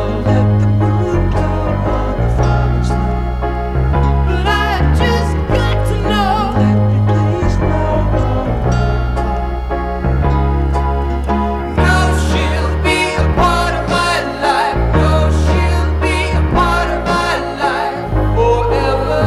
Let the moon glow on the falling snow. But I just got to know. Let me please know. No, she'll be a part of my life. No, she'll be a part of my life forever.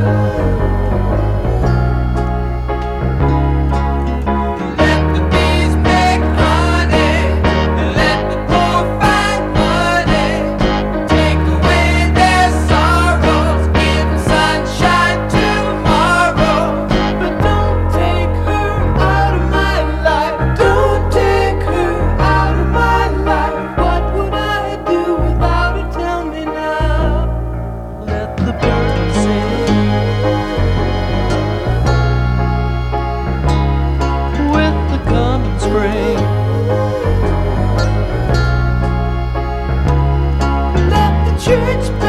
Let the bees make honey, and let the poor find money. Take away their sorrows, give them sunshine tomorrow. But don't take her out of my life. Don't take her out of my life. What would I do without her? Tell me now. Let the birds sing with the coming spring. Let the church